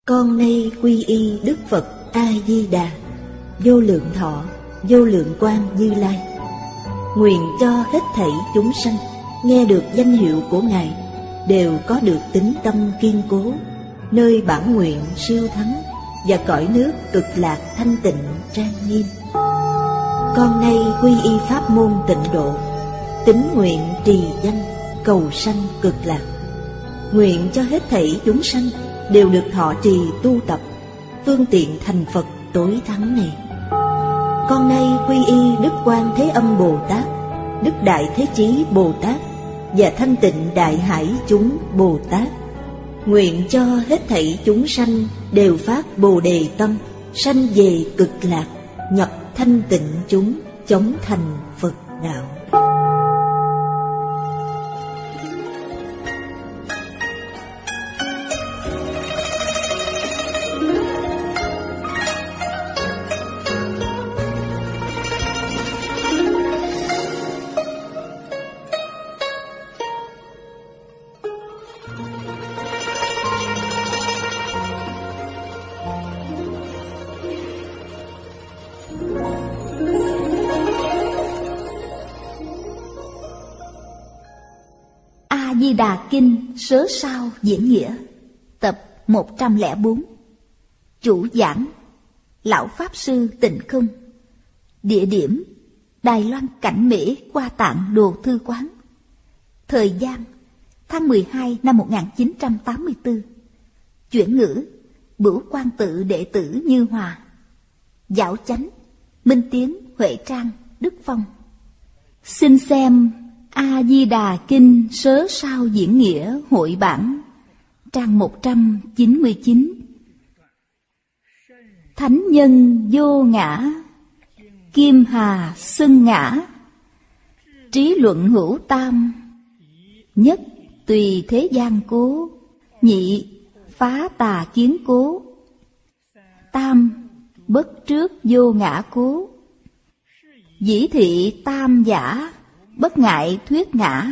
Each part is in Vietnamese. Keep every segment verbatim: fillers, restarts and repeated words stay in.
Con nay quy y Đức Phật A-di-đà, vô lượng thọ, vô lượng quang Như Lai. Nguyện cho hết thảy chúng sanh nghe được danh hiệu của Ngài đều có được tín tâm kiên cố, nơi bản nguyện siêu thắng và cõi nước cực lạc thanh tịnh trang nghiêm. Con nay quy y pháp môn tịnh độ, tín nguyện trì danh cầu sanh cực lạc. Nguyện cho hết thảy chúng sanh đều được thọ trì tu tập phương tiện thành Phật tối thắng này. Con nay quy y Đức Quan Thế Âm Bồ Tát, Đức Đại Thế Chí Bồ Tát và Thanh Tịnh Đại Hải chúng Bồ Tát. Nguyện cho hết thảy chúng sanh đều phát Bồ Đề tâm, sanh về cực lạc, nhập thanh tịnh chúng, chóng thành Phật đạo. A-di-đà Kinh Sớ Sao Diễn Nghĩa, tập một trăm lẻ bốn. Chủ giảng Lão Pháp Sư Tịnh Không. Địa điểm Đài Loan Cảnh Mỹ Hoa Tạng Đồ Thư Quán. Thời gian tháng mười hai năm một nghìn chín trăm tám mươi tư. Chuyển ngữ Bửu Quan Tự đệ tử Như Hòa. Giảo chánh Minh Tiến, Huệ Trang, Đức Phong. Xin xem A-di-đà Kinh Sớ Sao Diễn Nghĩa hội bản, trang một trăm chín mươi chín. Thánh nhân vô ngã, kim hà xưng ngã, trí luận hữu tam, nhất tùy thế gian cố, nhị phá tà kiến cố, tam bất trước vô ngã cố, dĩ thị tam giả, bất ngại thuyết ngã,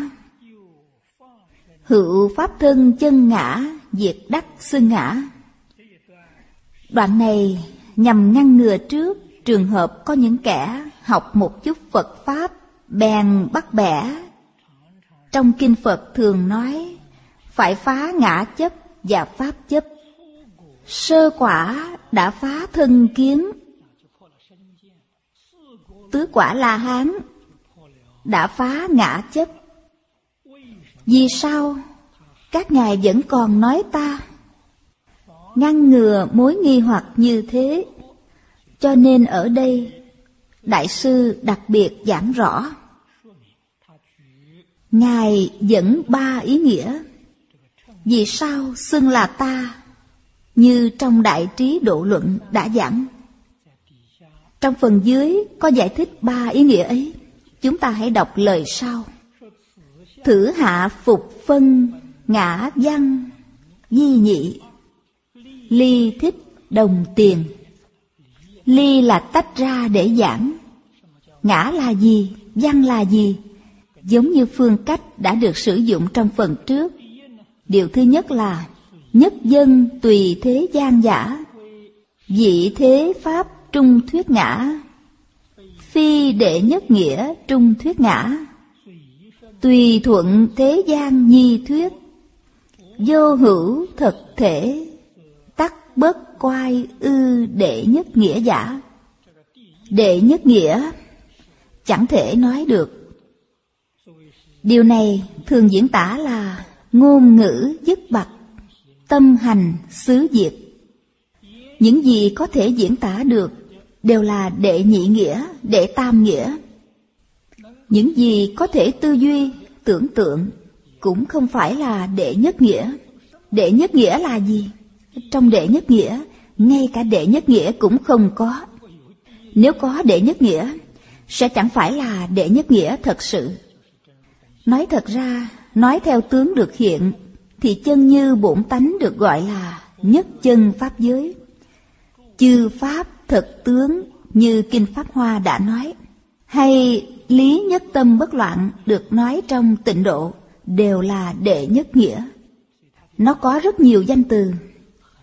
hữu pháp thân chân ngã, diệt đắc xưng ngã. Đoạn này nhằm ngăn ngừa trước trường hợp có những kẻ học một chút Phật Pháp bèn bắt bẻ. Trong Kinh Phật thường nói phải phá ngã chấp và Pháp chấp. Sơ quả đã phá thân kiến, tứ quả La Hán đã phá ngã chấp. Vì sao các ngài vẫn còn nói ta? Ngăn ngừa mối nghi hoặc như thế, cho nên ở đây Đại sư đặc biệt giảng rõ. Ngài dẫn ba ý nghĩa vì sao xưng là ta, như trong Đại Trí Độ Luận đã giảng. Trong phần dưới có giải thích ba ý nghĩa ấy. Chúng ta hãy đọc lời sau. Thử hạ phục phân ngã văn di nhị, ly thích đồng tiền. Ly là tách ra để giảng. Ngã là gì? Văn là gì? Giống như phương cách đã được sử dụng trong phần trước. Điều thứ nhất là nhất dân tùy thế gian giả, dị thế pháp trung thuyết ngã, phi đệ nhất nghĩa trung thuyết ngã, tùy thuận thế gian nhi thuyết, vô hữu thực thể, tắc bất quai ư đệ nhất nghĩa giả. Đệ nhất nghĩa chẳng thể nói được. Điều này thường diễn tả là ngôn ngữ dứt bặt, tâm hành xứ diệt. Những gì có thể diễn tả được đều là đệ nhị nghĩa, đệ tam nghĩa. Những gì có thể tư duy, tưởng tượng cũng không phải là đệ nhất nghĩa. Đệ nhất nghĩa là gì? Trong đệ nhất nghĩa, ngay cả đệ nhất nghĩa cũng không có. Nếu có đệ nhất nghĩa, sẽ chẳng phải là đệ nhất nghĩa thật sự. Nói thật ra, nói theo tướng được hiện, thì chân như bổn tánh được gọi là nhất chân pháp giới. Chư pháp thực tướng như Kinh Pháp Hoa đã nói, hay lý nhất tâm bất loạn được nói trong Tịnh Độ, đều là đệ nhất nghĩa. Nó có rất nhiều danh từ.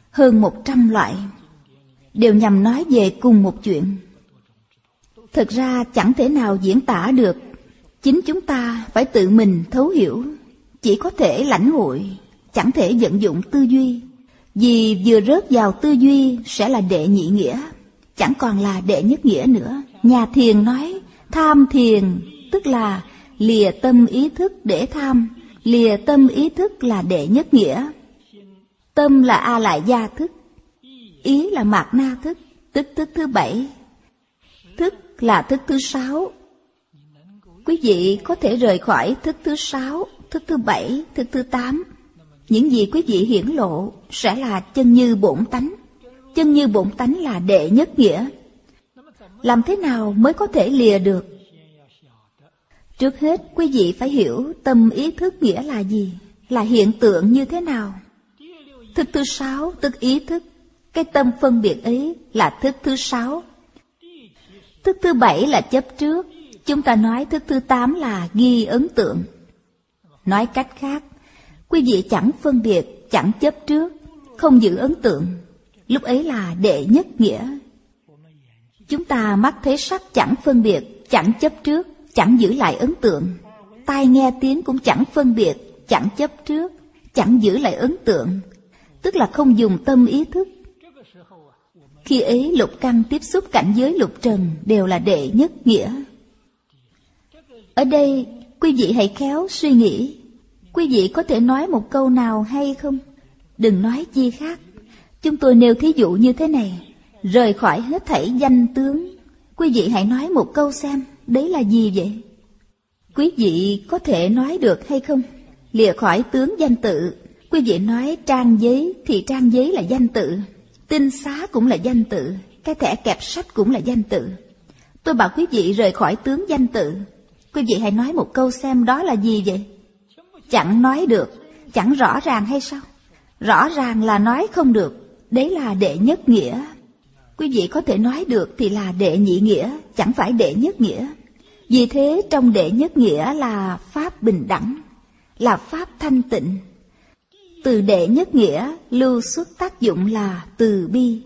hơn một trăm loại, đều nhằm nói về cùng một chuyện. Thực ra chẳng thể nào diễn tả được, chính chúng ta phải tự mình thấu hiểu, chỉ có thể lãnh hội, chẳng thể vận dụng tư duy. Vì vừa rớt vào tư duy sẽ là đệ nhị nghĩa, chẳng còn là đệ nhất nghĩa nữa. Nhà thiền nói tham thiền tức là lìa tâm ý thức để tham, lìa tâm ý thức là đệ nhất nghĩa. Tâm là a lại gia thức, ý là mạt na thức, tức thức thứ bảy, thức là thức thứ sáu. Quý vị có thể rời khỏi thức thứ sáu, thức thứ bảy, thức thứ tám. Những gì quý vị hiển lộ sẽ là chân như bổn tánh. Chân như bổn tánh là đệ nhất nghĩa. Làm thế nào mới có thể lìa được? Trước hết quý vị phải hiểu tâm ý thức nghĩa là gì, là hiện tượng như thế nào. Thức thứ sáu tức ý thức, cái tâm phân biệt ấy là thức thứ sáu. Thức thứ bảy là chấp trước, chúng ta nói thức thứ tám là ghi ấn tượng. Nói cách khác, quý vị chẳng phân biệt, chẳng chấp trước, không giữ ấn tượng, lúc ấy là đệ nhất nghĩa. Chúng ta mắt thấy sắc chẳng phân biệt, chẳng chấp trước, chẳng giữ lại ấn tượng. Tai nghe tiếng cũng chẳng phân biệt, chẳng chấp trước, chẳng giữ lại ấn tượng, tức là không dùng tâm ý thức. Khi ấy lục căn tiếp xúc cảnh giới lục trần đều là đệ nhất nghĩa. Ở đây quý vị hãy khéo suy nghĩ. Quý vị có thể nói một câu nào hay không? Đừng nói chi khác. Chúng tôi nêu thí dụ như thế này: rời khỏi hết thảy danh tướng. Quý vị hãy nói một câu xem, đấy là gì vậy? Quý vị có thể nói được hay không? Lìa khỏi tướng danh tự. Quý vị nói trang giấy thì trang giấy là danh tự, tinh xá cũng là danh tự, cái thẻ kẹp sách cũng là danh tự. Tôi bảo quý vị rời khỏi tướng danh tự. Quý vị hãy nói một câu xem đó là gì vậy? Chẳng nói được, chẳng rõ ràng hay sao? Rõ ràng là nói không được, đấy là đệ nhất nghĩa. Quý vị có thể nói được thì là đệ nhị nghĩa, chẳng phải đệ nhất nghĩa. Vì thế trong đệ nhất nghĩa là pháp bình đẳng, là pháp thanh tịnh. Từ đệ nhất nghĩa lưu xuất tác dụng là từ bi.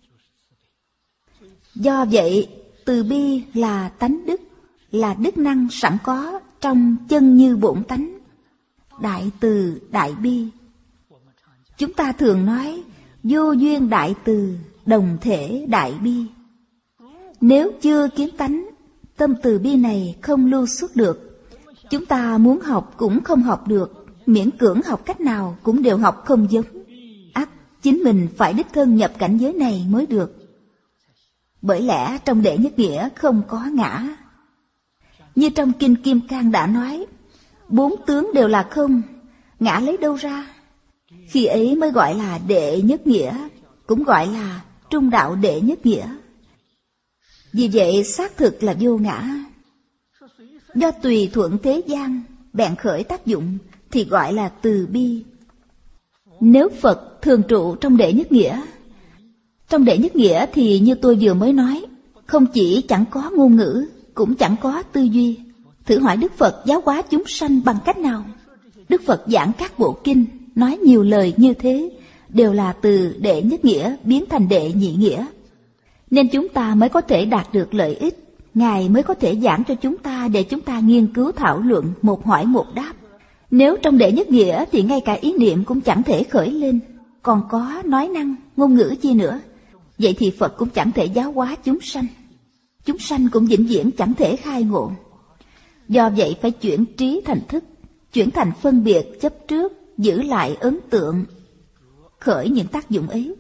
Do vậy từ bi là tánh đức, là đức năng sẵn có trong chân như bổn tánh. Đại từ đại bi. Chúng ta thường nói vô duyên đại từ, đồng thể đại bi. Nếu chưa kiến tánh, tâm từ bi này không lưu xuất được. Chúng ta muốn học cũng không học được, miễn cưỡng học cách nào cũng đều học không giống. Ắt chính mình phải đích thân nhập cảnh giới này mới được. Bởi lẽ trong đệ nhất nghĩa không có ngã. Như trong Kinh Kim Cang đã nói, bốn tướng đều là không, ngã lấy đâu ra? Khi ấy mới gọi là đệ nhất nghĩa, cũng gọi là trung đạo đệ nhất nghĩa. Vì vậy xác thực là vô ngã. Do tùy thuận thế gian bèn khởi tác dụng thì gọi là từ bi. Nếu Phật thường trụ trong đệ nhất nghĩa, trong đệ nhất nghĩa thì như tôi vừa mới nói, không chỉ chẳng có ngôn ngữ, cũng chẳng có tư duy. Thử hỏi Đức Phật giáo hóa chúng sanh bằng cách nào? Đức Phật giảng các bộ kinh, nói nhiều lời như thế, đều là từ đệ nhất nghĩa biến thành đệ nhị nghĩa. Nên chúng ta mới có thể đạt được lợi ích, Ngài mới có thể giảng cho chúng ta để chúng ta nghiên cứu thảo luận, một hỏi một đáp. Nếu trong đệ nhất nghĩa thì ngay cả ý niệm cũng chẳng thể khởi lên, còn có nói năng, ngôn ngữ chi nữa. Vậy thì Phật cũng chẳng thể giáo hóa chúng sanh. Chúng sanh cũng vĩnh viễn chẳng thể khai ngộ. Do vậy phải chuyển trí thành thức, chuyển thành phân biệt chấp trước, giữ lại ấn tượng, khởi những tác dụng ấy.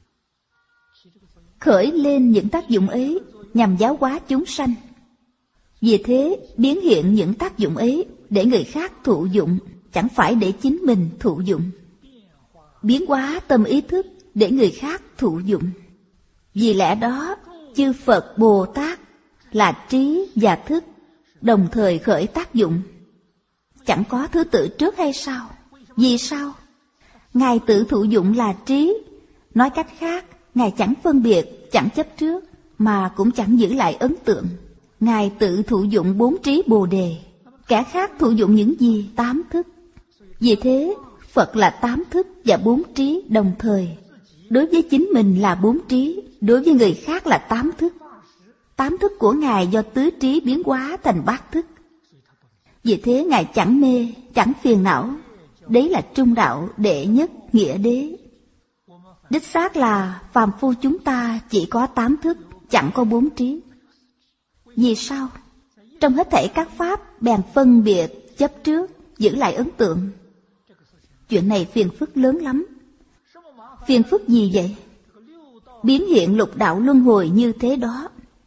Khởi lên những tác dụng ấy nhằm giáo hóa chúng sanh. Vì thế biến hiện những tác dụng ấy để người khác thụ dụng, chẳng phải để chính mình thụ dụng. Biến hóa tâm ý thức để người khác thụ dụng. Vì lẽ đó chư Phật Bồ Tát là trí và thức đồng thời khởi tác dụng. Chẳng có thứ tự trước hay sao? Vì sao? Ngài tự thụ dụng là trí. Nói cách khác, Ngài chẳng phân biệt, chẳng chấp trước, mà cũng chẳng giữ lại ấn tượng. Ngài tự thụ dụng bốn trí Bồ Đề. Kẻ khác thụ dụng những gì? Tám thức. Vì thế Phật là tám thức và bốn trí đồng thời. đối với chính mình là bốn trí, đối với người khác là tám thức. Tám thức của Ngài do tứ trí biến hóa thành bát thức. Vì thế Ngài chẳng mê, chẳng phiền não. Đấy là trung đạo đệ nhất nghĩa đế. Đích xác là phàm phu chúng ta chỉ có tám thức, chẳng có bốn trí. Vì sao? Trong hết thảy các pháp bèn phân biệt, chấp trước, giữ lại ấn tượng. Chuyện này phiền phức lớn lắm. Phiền phức gì vậy? Biến hiện lục đạo luân hồi như thế đó.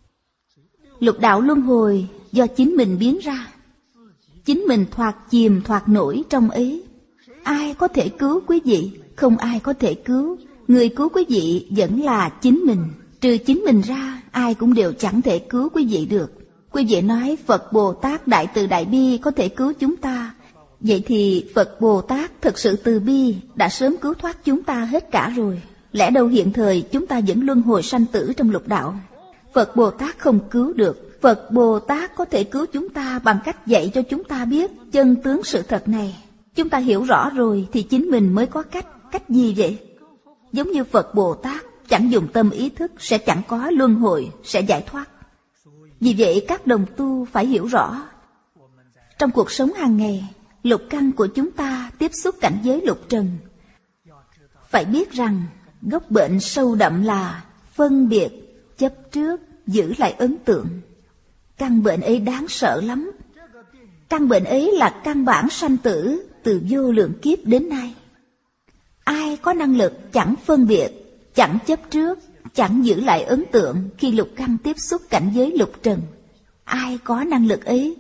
Lục đạo luân hồi do chính mình biến ra. Chính mình thoạt chìm thoạt nổi trong ấy. Ai có thể cứu quý vị? Không ai có thể cứu. Người cứu quý vị vẫn là chính mình. Trừ chính mình ra, ai cũng đều chẳng thể cứu quý vị được. Quý vị nói Phật Bồ Tát Đại Từ Đại Bi có thể cứu chúng ta. Vậy thì Phật Bồ Tát thực sự từ bi đã sớm cứu thoát chúng ta hết cả rồi. Lẽ đâu hiện thời chúng ta vẫn luân hồi sanh tử trong lục đạo? Phật Bồ Tát không cứu được. Phật Bồ Tát có thể cứu chúng ta bằng cách dạy cho chúng ta biết chân tướng sự thật này. Chúng ta hiểu rõ rồi thì chính mình mới có cách. Cách gì vậy? Giống như Phật Bồ Tát chẳng dùng tâm ý thức sẽ chẳng có luân hồi, sẽ giải thoát. Vì vậy các đồng tu phải hiểu rõ. Trong cuộc sống hàng ngày, lục căn của chúng ta tiếp xúc cảnh giới lục trần. Phải biết rằng gốc bệnh sâu đậm là phân biệt, chấp trước, giữ lại ấn tượng. Căn bệnh ấy đáng sợ lắm. Căn bệnh ấy là căn bản sanh tử từ vô lượng kiếp đến nay. Ai có năng lực chẳng phân biệt, chẳng chấp trước, chẳng giữ lại ấn tượng khi lục căn tiếp xúc cảnh giới lục trần? Ai có năng lực ấy?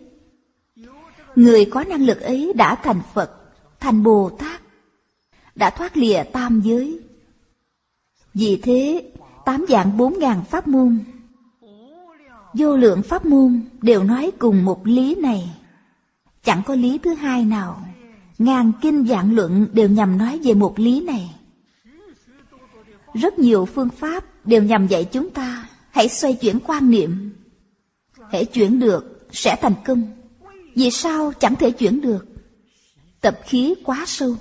Người có năng lực ấy đã thành Phật, thành Bồ Tát, đã thoát lìa tam giới. Vì thế, tám vạn bốn ngàn pháp môn, vô lượng pháp môn đều nói cùng một lý này. Chẳng có lý thứ hai nào. Ngàn kinh vạn luận đều nhằm nói về một lý này. Rất nhiều phương pháp đều nhằm dạy chúng ta hãy xoay chuyển quan niệm. Hãy chuyển được sẽ thành công. Vì sao chẳng thể chuyển được? Tập khí quá sâu.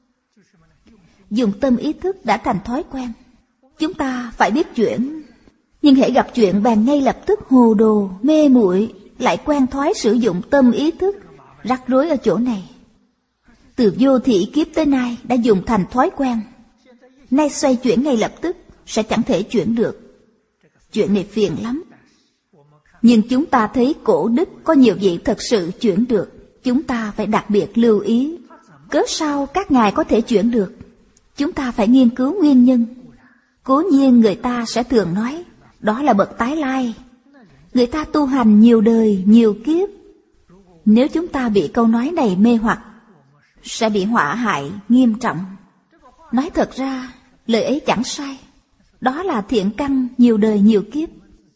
Dùng tâm ý thức đã thành thói quen. Chúng ta phải biết chuyển. Nhưng hễ gặp chuyện bèn ngay lập tức hồ đồ, mê muội, lại quen thói sử dụng tâm ý thức. Rắc rối ở chỗ này. Từ vô thị kiếp tới nay đã dùng thành thói quen. Nay xoay chuyển ngay lập tức sẽ chẳng thể chuyển được. Chuyện này phiền lắm. Nhưng chúng ta thấy cổ đức có nhiều vị thật sự chuyển được. Chúng ta phải đặc biệt lưu ý. Cớ sao các ngài có thể chuyển được? Chúng ta phải nghiên cứu nguyên nhân. Cố nhiên người ta sẽ thường nói đó là bậc tái lai. Người ta tu hành nhiều đời, nhiều kiếp. Nếu chúng ta bị câu nói này mê hoặc, sẽ bị họa hại nghiêm trọng. Nói thật ra, lời ấy chẳng sai. Đó là thiện căn nhiều đời nhiều kiếp.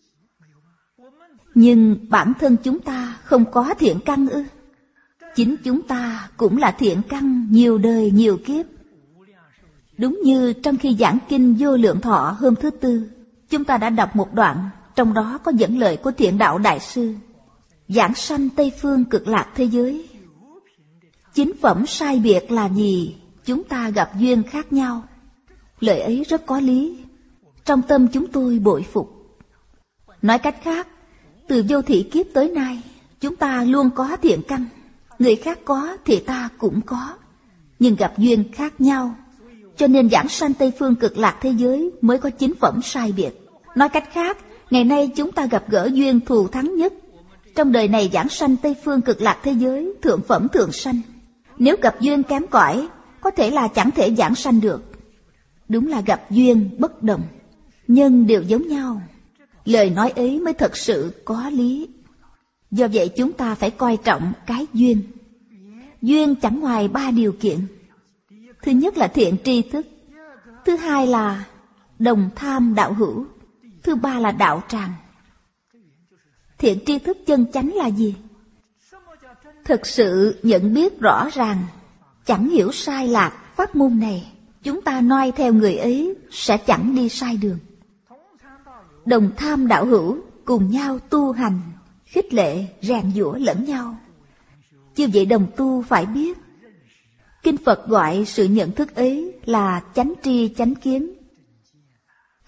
Nhưng bản thân chúng ta không có thiện căn ư? Chính chúng ta cũng là thiện căn nhiều đời nhiều kiếp. Đúng như trong khi giảng kinh Vô Lượng Thọ hôm thứ Tư, chúng ta đã đọc một đoạn, trong đó có dẫn lời của Thiện Đạo Đại Sư. Giảng sanh Tây Phương Cực Lạc thế giới. Chính phẩm sai biệt là gì? Chúng ta gặp duyên khác nhau. Lời ấy rất có lý. Trong tâm chúng tôi bội phục. Nói cách khác, từ vô thị kiếp tới nay, chúng ta luôn có thiện căn. Người khác có thì ta cũng có. Nhưng gặp duyên khác nhau. Cho nên giảng sanh Tây Phương Cực Lạc thế giới mới có chính phẩm sai biệt. Nói cách khác, ngày nay chúng ta gặp gỡ duyên thù thắng nhất. Trong đời này giảng sanh Tây Phương Cực Lạc thế giới, thượng phẩm thường sanh. Nếu gặp duyên kém cỏi, có thể là chẳng thể giảng sanh được. Đúng là gặp duyên bất đồng, nhân đều giống nhau. Lời nói ấy mới thật sự có lý. Do vậy chúng ta phải coi trọng cái duyên. Duyên chẳng ngoài ba điều kiện. Thứ nhất là thiện tri thức. Thứ hai là đồng tham đạo hữu. Thứ ba là đạo tràng. Thiện tri thức chân chánh là gì? Thực sự nhận biết rõ ràng, chẳng hiểu sai lạc pháp môn này, chúng ta noi theo người ấy sẽ chẳng đi sai đường. Đồng tham đạo hữu, cùng nhau tu hành, khích lệ, rèn giũa lẫn nhau. Như vậy đồng tu phải biết, Kinh Phật gọi sự nhận thức ấy là chánh tri chánh kiến.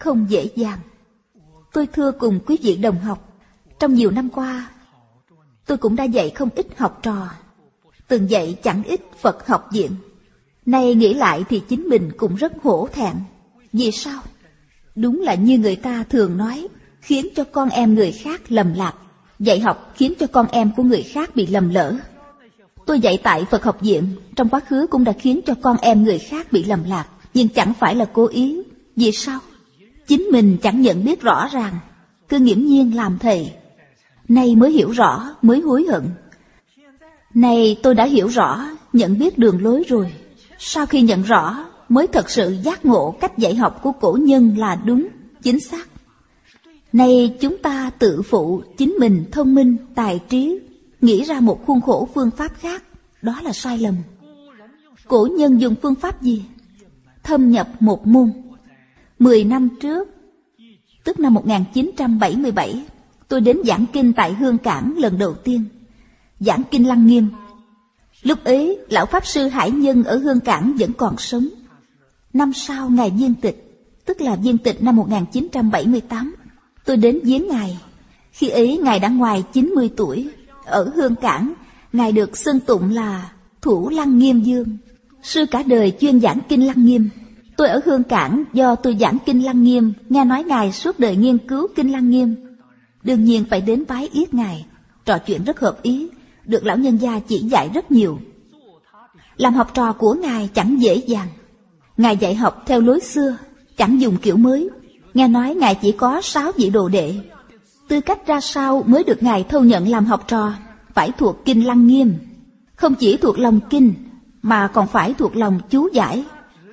không dễ dàng. Tôi thưa cùng quý vị đồng học, trong nhiều năm qua, tôi cũng đã dạy không ít học trò, từng dạy chẳng ít Phật học viện. Nay nghĩ lại thì chính mình cũng rất hổ thẹn. Vì sao? Đúng là như người ta thường nói, khiến cho con em người khác lầm lạc. Dạy học khiến cho con em của người khác bị lầm lỡ. Tôi dạy tại Phật học viện, trong quá khứ cũng đã khiến cho con em người khác bị lầm lạc, nhưng chẳng phải là cố ý. Vì sao? Chính mình chẳng nhận biết rõ ràng, cứ nghiễm nhiên làm thầy. Nay mới hiểu rõ, mới hối hận. Nay tôi đã hiểu rõ, nhận biết đường lối rồi. Sau khi nhận rõ, mới thật sự giác ngộ cách dạy học của cổ nhân là đúng, chính xác. Nay chúng ta tự phụ chính mình thông minh, tài trí, nghĩ ra một khuôn khổ phương pháp khác, đó là sai lầm. Cổ nhân dùng phương pháp gì? Thâm nhập một môn. Mười năm trước, tức năm một nghìn chín trăm bảy mươi bảy, tôi đến giảng kinh tại Hương Cảng lần đầu tiên, giảng kinh Lăng Nghiêm. Lúc ấy, lão Pháp Sư Hải Nhân ở Hương Cảng vẫn còn sống. Năm sau Ngài viên tịch, tức là viên tịch năm một nghìn chín trăm bảy mươi tám, tôi đến viếng Ngài. Khi ấy Ngài đã ngoài chín mươi tuổi. Ở Hương Cảng, Ngài được xưng tụng là Thủ Lăng Nghiêm Dương, sư cả đời chuyên giảng kinh Lăng Nghiêm. Tôi ở Hương Cảng do tôi giảng kinh Lăng Nghiêm, nghe nói Ngài suốt đời nghiên cứu kinh Lăng Nghiêm. Đương nhiên phải đến bái yết Ngài, trò chuyện rất hợp ý, được lão nhân gia chỉ dạy rất nhiều. Làm học trò của Ngài chẳng dễ dàng. Ngài dạy học theo lối xưa, chẳng dùng kiểu mới. Nghe nói Ngài chỉ có sáu vị đồ đệ. Tư cách ra sao mới được Ngài thâu nhận làm học trò? Phải thuộc kinh Lăng Nghiêm. Không chỉ thuộc lòng kinh, mà còn phải thuộc lòng chú giải.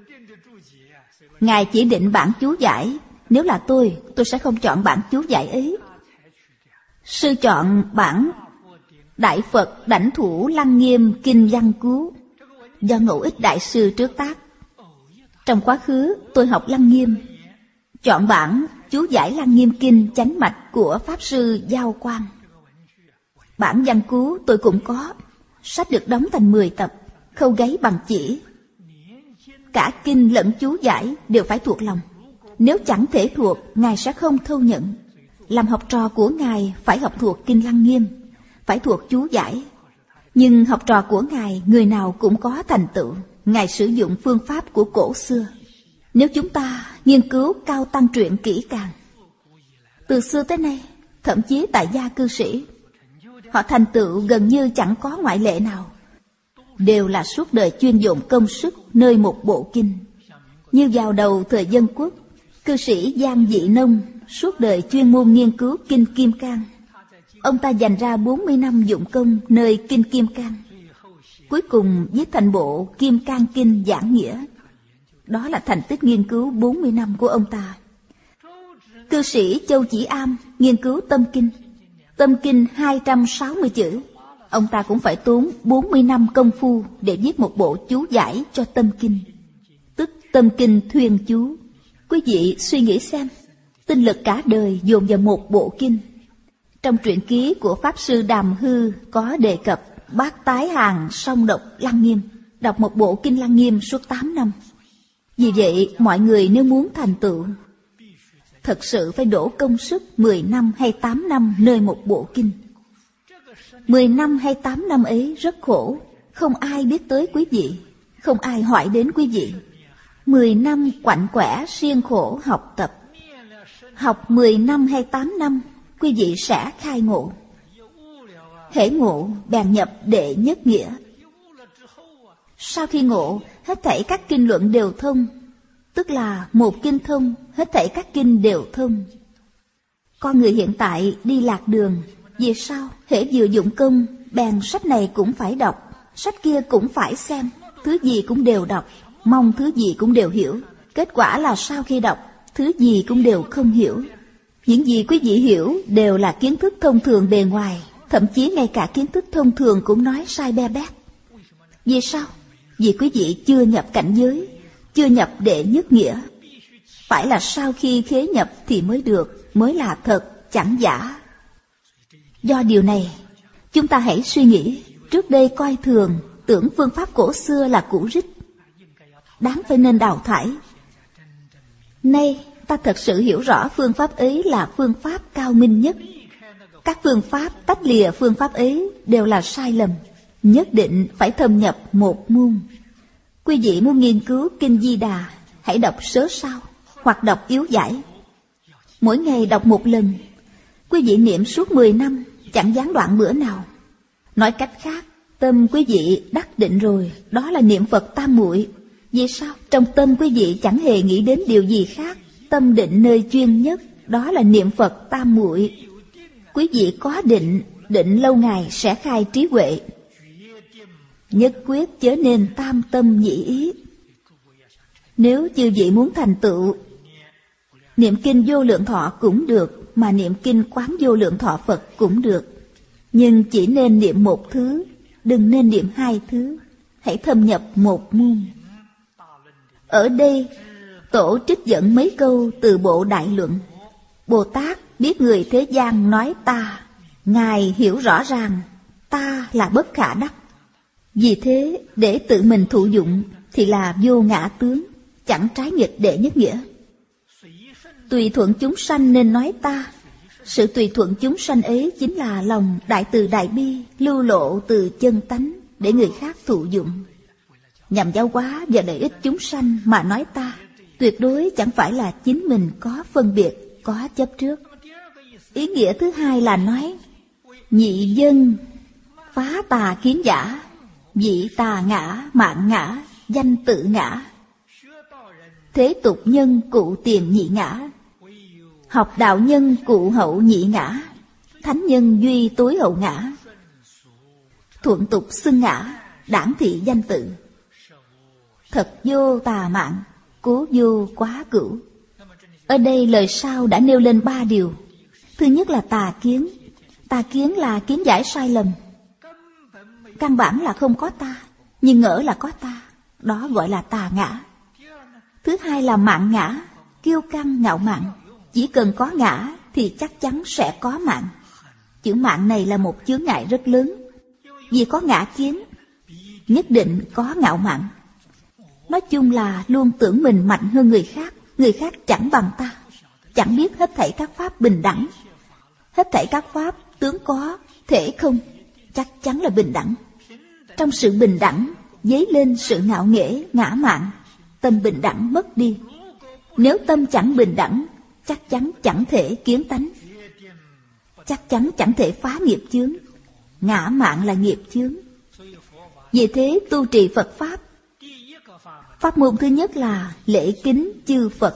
Ngài chỉ định bản chú giải. Nếu là tôi, tôi sẽ không chọn bản chú giải ấy. Sư chọn bản Đại Phật Đảnh Thủ Lăng Nghiêm Kinh Văn Cứu, do Ngẫu Ích Đại Sư trước tác. Trong quá khứ, tôi học Lăng Nghiêm, chọn bản chú giải Lăng Nghiêm Kinh Chánh Mạch của Pháp Sư Giao Quang. Bản Văn Cứu tôi cũng có, sách được đóng thành mười tập, khâu gáy bằng chỉ. Cả kinh lẫn chú giải đều phải thuộc lòng. Nếu chẳng thể thuộc, Ngài sẽ không thâu nhận. Làm học trò của Ngài phải học thuộc kinh Lăng Nghiêm, phải thuộc chú giải. Nhưng học trò của Ngài, người nào cũng có thành tựu. Ngài sử dụng phương pháp của cổ xưa. Nếu chúng ta nghiên cứu Cao Tăng truyện kỹ càng, từ xưa tới nay, thậm chí tại gia cư sĩ, họ thành tựu gần như chẳng có ngoại lệ nào, đều là suốt đời chuyên dụng công sức nơi một bộ kinh. Như vào đầu thời Dân Quốc, cư sĩ Giang Dị Nông suốt đời chuyên môn nghiên cứu kinh Kim Cang. Ông ta dành ra bốn mươi năm dụng công nơi kinh Kim Cang, cuối cùng viết thành bộ Kim Cang Kinh Giảng Nghĩa. Đó là thành tích nghiên cứu bốn mươi năm của ông ta. Cư sĩ Châu Chỉ Am nghiên cứu Tâm Kinh. Tâm Kinh hai trăm sáu mươi chữ, ông ta cũng phải tốn bốn mươi năm công phu để viết một bộ chú giải cho Tâm Kinh, tức Tâm Kinh Thuyên Chú. Quý vị suy nghĩ xem, tinh lực cả đời dồn vào một bộ kinh. Trong truyện ký của Pháp Sư Đàm Hư có đề cập Bác Tái Hàng song đọc Lăng Nghiêm, đọc một bộ kinh Lăng Nghiêm suốt tám năm. Vì vậy, mọi người nếu muốn thành tựu, thật sự phải đổ công sức mười năm hay tám năm nơi một bộ kinh. mười năm hay tám năm ấy rất khổ, không ai biết tới quý vị, không ai hỏi đến quý vị. mười năm quạnh quẻ siêng khổ học tập. Học mười năm hay tám năm, quý vị sẽ khai ngộ. Hễ ngộ, bèn nhập đệ nhất nghĩa. Sau khi ngộ, hết thảy các kinh luận đều thông, tức là một kinh thông, hết thảy các kinh đều thông. Con người hiện tại đi lạc đường, vì sao? Hễ vừa dụng công, bèn sách này cũng phải đọc, sách kia cũng phải xem, thứ gì cũng đều đọc, mong thứ gì cũng đều hiểu. Kết quả là sau khi đọc, thứ gì cũng đều không hiểu. Những gì quý vị hiểu đều là kiến thức thông thường bề ngoài, thậm chí ngay cả kiến thức thông thường cũng nói sai be bét. Vì sao? Vì quý vị chưa nhập cảnh giới, chưa nhập đệ nhất nghĩa. Phải là sau khi khế nhập thì mới được, mới là thật, chẳng giả. Do điều này, chúng ta hãy suy nghĩ, trước đây coi thường, tưởng phương pháp cổ xưa là cũ rích, đáng phải nên đào thải. Nay ta thật sự hiểu rõ phương pháp ấy là phương pháp cao minh nhất. Các phương pháp tách lìa phương pháp ấy đều là sai lầm. Nhất định phải thâm nhập một môn. Quý vị muốn nghiên cứu Kinh Di Đà, hãy đọc sớ sao hoặc đọc yếu giải. Mỗi ngày đọc một lần. Quý vị niệm suốt mười năm, chẳng gián đoạn bữa nào. Nói cách khác, tâm quý vị đắc định rồi, đó là niệm Phật tam muội. Vì sao? Trong tâm quý vị chẳng hề nghĩ đến điều gì khác. Tâm định nơi chuyên nhất, đó là niệm Phật tam muội. Quý vị có định, định lâu ngày sẽ khai trí huệ. Nhất quyết chớ nên tam tâm nhị ý. Nếu chư vị muốn thành tựu, niệm kinh Vô Lượng Thọ cũng được, mà niệm kinh Quán Vô Lượng Thọ Phật cũng được. Nhưng chỉ nên niệm một thứ, đừng nên niệm hai thứ. Hãy thâm nhập một môn. Ở đây, Tổ trích dẫn mấy câu từ bộ Đại Luận. Bồ Tát biết người thế gian nói ta, Ngài hiểu rõ ràng ta là bất khả đắc. Vì thế, để tự mình thụ dụng thì là vô ngã tướng, chẳng trái nghịch đệ nhất nghĩa. Tùy thuận chúng sanh nên nói ta. Sự tùy thuận chúng sanh ấy chính là lòng đại từ đại bi, lưu lộ từ chân tánh để người khác thụ dụng. Nhằm giáo hóa và lợi ích chúng sanh mà nói ta, tuyệt đối chẳng phải là chính mình có phân biệt, có chấp trước. Ý nghĩa thứ hai là nói nhị dân phá tà kiến giả, vị tà ngã, mạng ngã, danh tự ngã. Thế tục nhân cụ tiền nhị ngã, học đạo nhân cụ hậu nhị ngã, thánh nhân duy tối hậu ngã. Thuận tục xưng ngã, đảng thị danh tự. Thật vô tà mạng, cố vô quá cửu. Ở đây lời sau đã nêu lên ba điều. Thứ nhất là tà kiến. Tà kiến là kiến giải sai lầm. Căn bản là không có ta, nhưng ngỡ là có ta, đó gọi là tà ngã. Thứ hai là mạng ngã, kiêu căng ngạo mạn. Chỉ cần có ngã thì chắc chắn sẽ có mạng. Chữ mạng này là một chướng ngại rất lớn. Vì có ngã kiến, nhất định có ngạo mạn. Nói chung là luôn tưởng mình mạnh hơn người khác. Người khác chẳng bằng ta. Chẳng biết hết thảy các pháp bình đẳng. Hết thảy các pháp tướng có, thể không, chắc chắn là bình đẳng. Trong sự bình đẳng dấy lên sự ngạo nghễ, ngã mạn. Tâm bình đẳng mất đi. Nếu tâm chẳng bình đẳng, chắc chắn chẳng thể kiến tánh, chắc chắn chẳng thể phá nghiệp chướng. Ngã mạn là nghiệp chướng. Vì thế tu trì Phật Pháp, pháp môn thứ nhất là lễ kính chư Phật.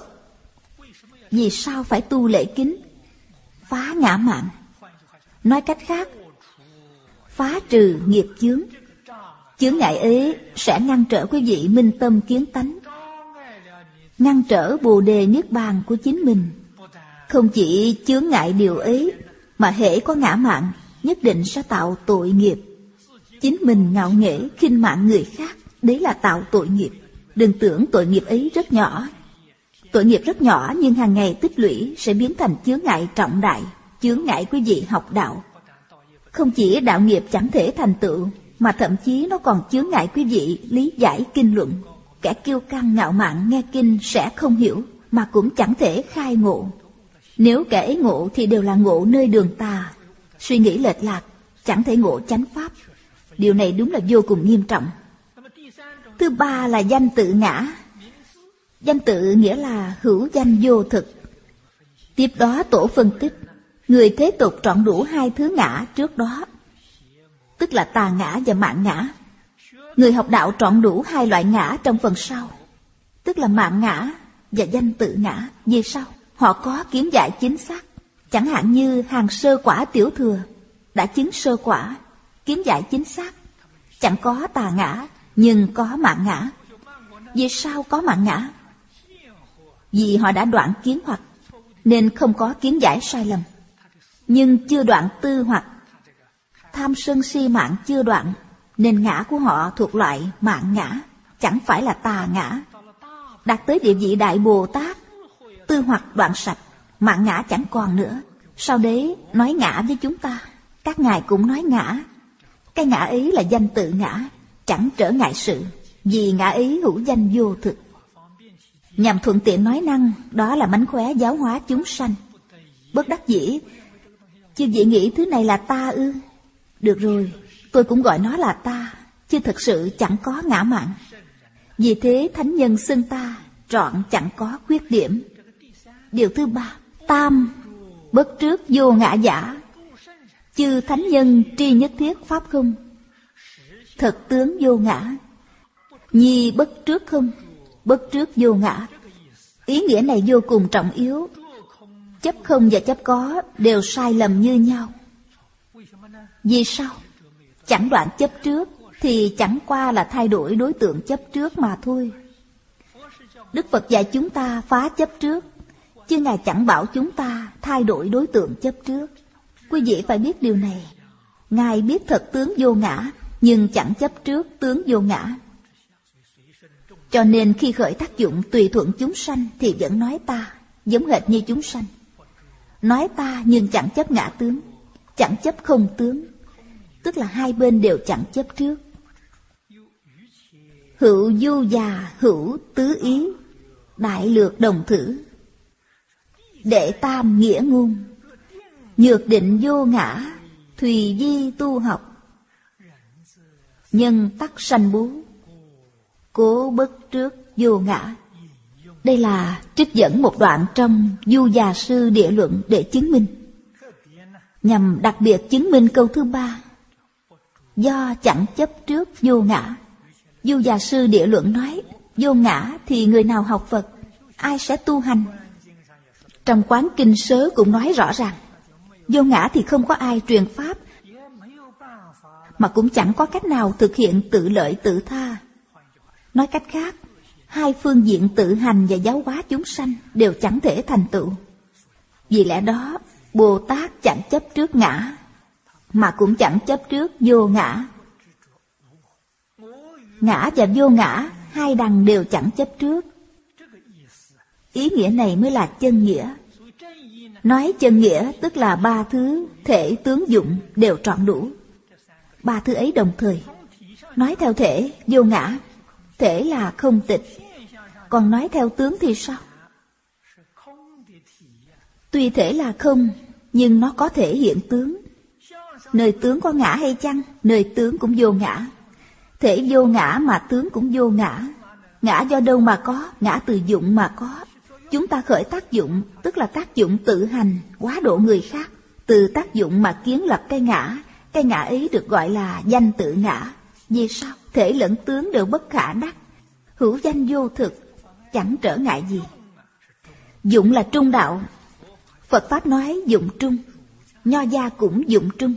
Vì sao phải tu lễ kính? Phá ngã mạn. Nói cách khác, phá trừ nghiệp chướng. Chướng ngại ấy sẽ ngăn trở quý vị minh tâm kiến tánh, ngăn trở Bồ Đề Niết Bàn của chính mình. Không chỉ chướng ngại điều ấy, mà hễ có ngã mạn, nhất định sẽ tạo tội nghiệp. Chính mình ngạo nghễ, khinh mạn người khác, đấy là tạo tội nghiệp. Đừng tưởng tội nghiệp ấy rất nhỏ. Tội nghiệp rất nhỏ nhưng hàng ngày tích lũy sẽ biến thành chướng ngại trọng đại, chướng ngại quý vị học đạo. Không chỉ đạo nghiệp chẳng thể thành tựu, mà thậm chí nó còn chướng ngại quý vị lý giải kinh luận. Kẻ kiêu căng ngạo mạn nghe kinh sẽ không hiểu, mà cũng chẳng thể khai ngộ. Nếu kẻ ấy ngộ thì đều là ngộ nơi đường tà, suy nghĩ lệch lạc, chẳng thể ngộ chánh pháp. Điều này đúng là vô cùng nghiêm trọng. Thứ ba là danh tự ngã. Danh tự nghĩa là hữu danh vô thực. Tiếp đó Tổ phân tích, người thế tục trọn đủ hai thứ ngã trước đó, tức là tà ngã và mạng ngã. Người học đạo trọn đủ hai loại ngã trong phần sau, tức là mạng ngã và danh tự ngã. Vì sao? Họ có kiến giải chính xác. Chẳng hạn như hàng sơ quả tiểu thừa đã chứng sơ quả, kiến giải chính xác, chẳng có tà ngã nhưng có mạng ngã. Vì sao có mạng ngã? Vì họ đã đoạn kiến hoặc nên không có kiến giải sai lầm. Nhưng chưa đoạn tư hoặc, tham sân si mạng chưa đoạn, nên ngã của họ thuộc loại mạng ngã, chẳng phải là tà ngã. Đạt tới địa vị Đại Bồ Tát, tư hoặc đoạn sạch, mạng ngã chẳng còn nữa. Sau đấy nói ngã với chúng ta, các ngài cũng nói ngã. Cái ngã ấy là danh tự ngã, chẳng trở ngại sự, vì ngã ấy hữu danh vô thực. nhằm thuận tiện nói năng, đó là mánh khóe giáo hóa chúng sanh. Bất đắc dĩ, chư vị nghĩ thứ này là ta ư? Được rồi, tôi cũng gọi nó là ta, chứ thực sự chẳng có ngã mạn. Vì thế thánh nhân xưng ta trọn chẳng có khuyết điểm. Điều thứ ba, tam bất trước vô ngã giả. Chư thánh nhân tri nhất thiết pháp không, thật tướng vô ngã. Nhi bất trước không, bất trước vô ngã. Ý nghĩa này vô cùng trọng yếu. Chấp không và chấp có đều sai lầm như nhau. Vì sao? Chẳng đoạn chấp trước thì chẳng qua là thay đổi đối tượng chấp trước mà thôi. Đức Phật dạy chúng ta phá chấp trước, chứ Ngài chẳng bảo chúng ta thay đổi đối tượng chấp trước. Quý vị phải biết điều này. Ngài biết thật tướng vô ngã, nhưng chẳng chấp trước tướng vô ngã. Cho nên khi khởi tác dụng tùy thuận chúng sanh thì vẫn nói ta, giống hệt như chúng sanh. Nói ta nhưng chẳng chấp ngã tướng, chẳng chấp không tướng, tức là hai bên đều chẳng chấp trước. Hữu du già hữu tứ ý, đại lược đồng thử. Đệ tam nghĩa ngôn, nhược định vô ngã, thùy di tu học. Nhân tắc sanh bố, cố bất trước vô ngã. Đây là trích dẫn một đoạn trong Du Già Sư Địa Luận để chứng minh, nhằm đặc biệt chứng minh câu thứ ba, do chẳng chấp trước vô ngã. Du Già Sư Địa Luận nói, vô ngã thì người nào học Phật, ai sẽ tu hành? Trong Quán Kinh Sớ cũng nói rõ ràng, vô ngã thì không có ai truyền pháp, mà cũng chẳng có cách nào thực hiện tự lợi tự tha. Nói cách khác, hai phương diện tự hành và giáo hóa chúng sanh đều chẳng thể thành tựu. Vì lẽ đó, Bồ Tát chẳng chấp trước ngã, mà cũng chẳng chấp trước vô ngã. Ngã và vô ngã, hai đằng đều chẳng chấp trước. Ý nghĩa này mới là chân nghĩa. Nói chân nghĩa tức là ba thứ thể tướng dụng đều trọn đủ. Ba thứ ấy đồng thời. Nói theo thể, vô ngã, thể là không tịch. Còn nói theo tướng thì sao? Tuy thể là không, nhưng nó có thể hiện tướng. Nơi tướng có ngã hay chăng? Nơi tướng cũng vô ngã. Thể vô ngã mà tướng cũng vô ngã. Ngã do đâu mà có? Ngã từ dụng mà có. Chúng ta khởi tác dụng, tức là tác dụng tự hành, quá độ người khác. Từ tác dụng mà kiến lập cái ngã, cái ngã ấy được gọi là danh tự ngã. Vì sao? Thể lẫn tướng đều bất khả đắc, hữu danh vô thực, chẳng trở ngại gì. Dụng là trung đạo. Phật Pháp nói dụng trung, Nho gia cũng dụng trung.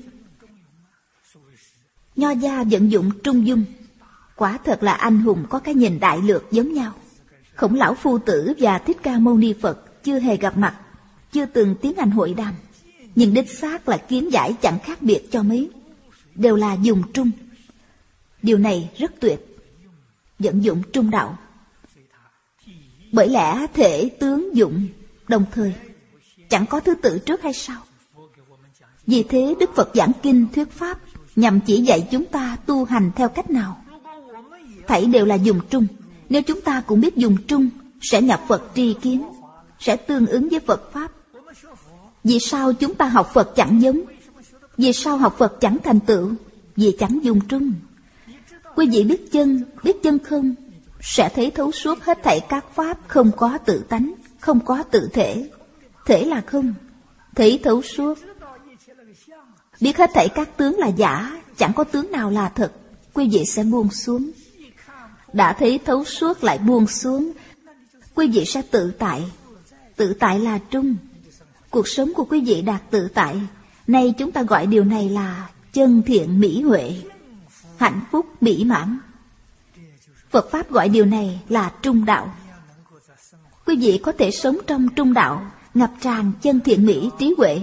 Nho gia vận dụng trung dung. Quả thật là anh hùng có cái nhìn đại lược giống nhau. Khổng Lão Phu Tử và Thích Ca Mâu Ni Phật chưa hề gặp mặt, chưa từng tiến hành hội đàm, nhưng đích xác là kiến giải chẳng khác biệt cho mấy, đều là dùng trung. Điều này rất tuyệt, vận dụng trung đạo. Bởi lẽ thể tướng dụng đồng thời, chẳng có thứ tự trước hay sao? Vì thế Đức Phật giảng kinh thuyết pháp nhằm chỉ dạy chúng ta tu hành theo cách nào. Thảy đều là dùng trung. Nếu chúng ta cũng biết dùng trung, sẽ nhập Phật tri kiến, sẽ tương ứng với Phật Pháp. Vì sao chúng ta học Phật chẳng giống? Vì sao học Phật chẳng thành tựu? Vì chẳng dùng trung. Quý vị biết chân, biết chân không, sẽ thấy thấu suốt hết thảy các pháp không có tự tánh, không có tự thể. Thể là không, thấy thấu suốt. Biết hết thảy các tướng là giả, chẳng có tướng nào là thật, quý vị sẽ buông xuống. Đã thấy thấu suốt lại buông xuống, quý vị sẽ tự tại. Tự tại là trung. Cuộc sống của quý vị đạt tự tại. Nay chúng ta gọi điều này là chân thiện mỹ huệ, hạnh phúc mỹ mãn. Phật Pháp gọi điều này là trung đạo. Quý vị có thể sống trong trung đạo, ngập tràn chân thiện mỹ trí huệ.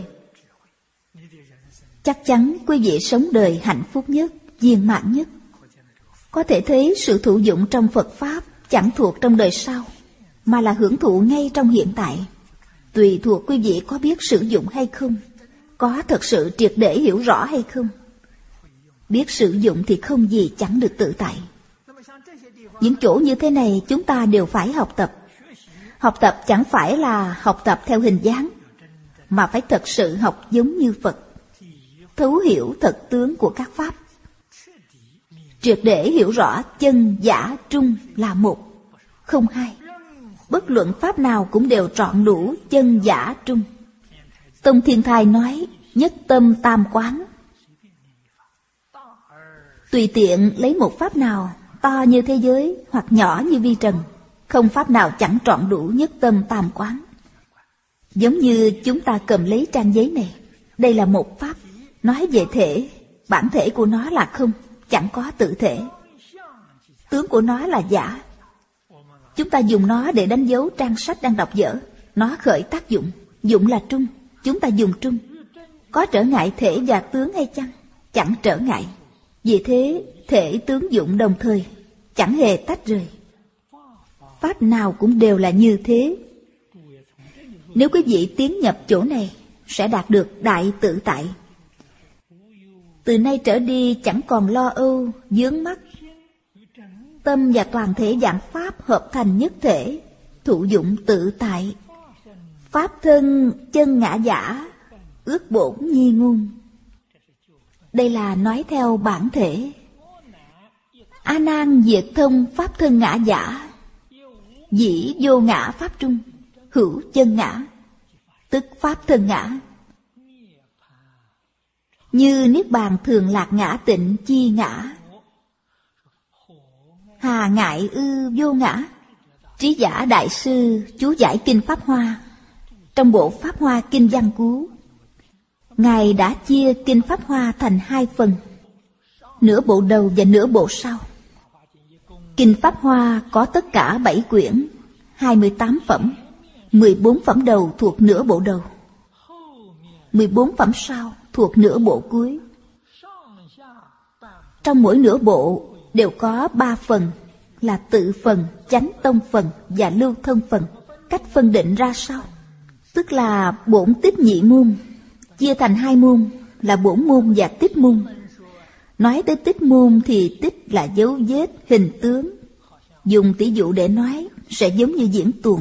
Chắc chắn quý vị sống đời hạnh phúc nhất, viên mãn nhất. Có thể thấy sự thụ dụng trong Phật Pháp chẳng thuộc trong đời sau, mà là hưởng thụ ngay trong hiện tại. Tùy thuộc quý vị có biết sử dụng hay không, có thật sự triệt để hiểu rõ hay không. Biết sử dụng thì không gì chẳng được tự tại. Những chỗ như thế này chúng ta đều phải học tập. Học tập chẳng phải là học tập theo hình dáng, mà phải thật sự học giống như Phật, thấu hiểu thật tướng của các pháp, triệt để hiểu rõ chân giả trung là một, không hai. Bất luận pháp nào cũng đều trọn đủ chân giả trung. Tông Thiên Thai nói nhất tâm tam quán. Tùy tiện lấy một pháp nào, to như thế giới hoặc nhỏ như vi trần, không pháp nào chẳng trọn đủ nhất tâm tam quán. Giống như chúng ta cầm lấy trang giấy này, đây là một pháp, nói về thể, bản thể của nó là không, chẳng có tự thể. Tướng của nó là giả. Chúng ta dùng nó để đánh dấu trang sách đang đọc dở, nó khởi tác dụng, dụng là trung, chúng ta dùng trung. Có trở ngại thể và tướng hay chăng? Chẳng trở ngại. Vì thế, thể tướng dụng đồng thời, chẳng hề tách rời. Pháp nào cũng đều là như thế. Nếu quý vị tiến nhập chỗ này, sẽ đạt được đại tự tại. Từ nay trở đi chẳng còn lo âu, vướng mắc. Tâm và toàn thể dạng pháp hợp thành nhất thể, thụ dụng tự tại. Pháp thân chân ngã giả, ước bổn nhi ngôn. Đây là nói theo bản thể. A Nan diệt thông pháp thân ngã giả, dĩ vô ngã pháp trung, hữu chân ngã, tức pháp thân ngã. Như niết bàn thường lạc ngã tịnh chi ngã, hà ngại ư vô ngã. Trí giả đại sư chú giải kinh Pháp Hoa, trong bộ Pháp Hoa kinh Văn Cú, Ngài đã chia kinh Pháp Hoa thành hai phần, nửa bộ đầu và nửa bộ sau. Kinh Pháp Hoa có tất cả bảy quyển, hai mươi tám phẩm, mười bốn phẩm đầu thuộc nửa bộ đầu, mười bốn phẩm sau thuộc nửa bộ cuối. Trong mỗi nửa bộ đều có ba phần, là tự phần, chánh tông phần và lưu thông phần. Cách phân định ra sao? Tức là bổn tích nhị môn, chia thành hai môn là bổn môn và tích môn. Nói tới tích môn thì tích là dấu vết, hình tướng. Dùng tỷ dụ để nói sẽ giống như diễn tuồng.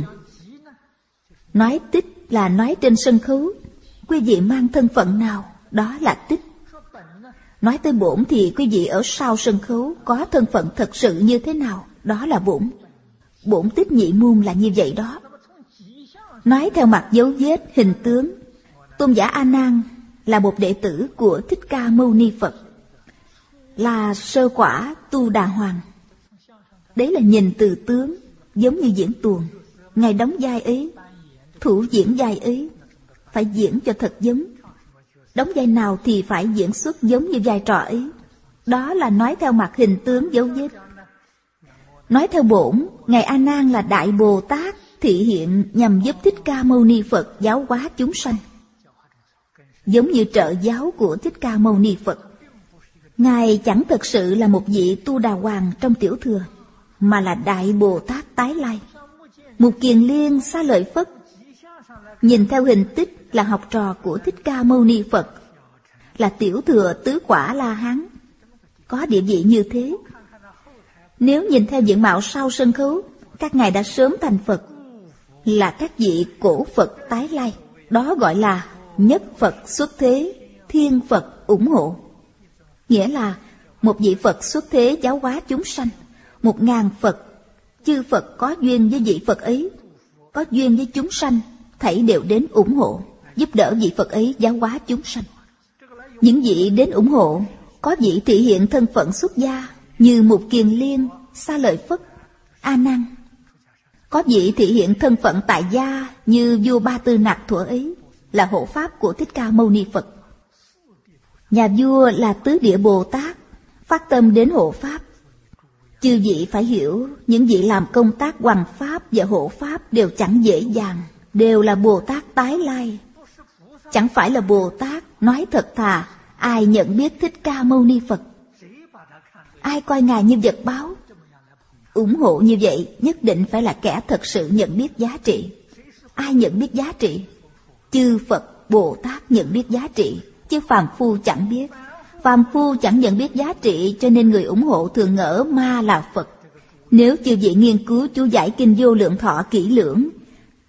Nói tích là nói trên sân khấu, quý vị mang thân phận nào, đó là tích. Nói tới bổn thì quý vị ở sau sân khấu có thân phận thật sự như thế nào, đó là bổn. Bổn tích nhị môn là như vậy đó. Nói theo mặt dấu vết, hình tướng, tôn giả A Nan là một đệ tử của Thích Ca Mâu Ni Phật, là sơ quả Tu Đà Hoàng. Đấy là nhìn từ tướng, giống như diễn tuồng. Ngài đóng vai ấy, thủ diễn vai ấy, phải diễn cho thật giống. Đóng vai nào thì phải diễn xuất giống như vai trò ấy. Đó là nói theo mặt hình tướng dấu vết. Nói theo bổn, Ngài A Nan là Đại Bồ Tát thị hiện nhằm giúp Thích Ca Mâu Ni Phật giáo hóa chúng sanh, giống như trợ giáo của Thích Ca Mâu Ni Phật. Ngài chẳng thực sự là một vị Tu Đà Hoàng trong tiểu thừa, mà là Đại Bồ Tát tái lai. Mục Kiền Liên Xá Lợi Phất nhìn theo hình tích là học trò của Thích Ca Mâu Ni Phật, là tiểu thừa tứ quả La Hán, có địa vị như thế. Nếu nhìn theo diện mạo sau sân khấu, các ngài đã sớm thành Phật, là các vị cổ Phật tái lai. Đó gọi là nhất Phật xuất thế, thiên Phật ủng hộ. Nghĩa là một vị Phật xuất thế giáo hóa chúng sanh, một ngàn Phật, chư Phật có duyên với vị Phật ấy, có duyên với chúng sanh, thảy đều đến ủng hộ, giúp đỡ vị Phật ấy giáo hóa chúng sanh. Những vị đến ủng hộ, có vị thị hiện thân phận xuất gia như Mục Kiền Liên, Xá Lợi Phất, A Nan. Có vị thị hiện thân phận tại gia như vua Ba Tư Nặc thuở ấy, là hộ pháp của Thích Ca Mâu Ni Phật. Nhà vua là Tứ Địa Bồ Tát, phát tâm đến hộ pháp. Chư vị phải hiểu, những vị làm công tác hoằng pháp và hộ pháp đều chẳng dễ dàng, đều là Bồ Tát tái lai. Chẳng phải là Bồ Tát, nói thật thà, ai nhận biết Thích Ca Mâu Ni Phật? Ai coi Ngài như vật báo? Ủng hộ như vậy nhất định phải là kẻ thật sự nhận biết giá trị. Ai nhận biết giá trị? Chư Phật Bồ Tát nhận biết giá trị, chứ phàm phu chẳng biết. Phàm phu chẳng nhận biết giá trị, cho nên người ủng hộ thường ngỡ ma là Phật. Nếu chư vị nghiên cứu chú giải kinh Vô Lượng Thọ kỹ lưỡng,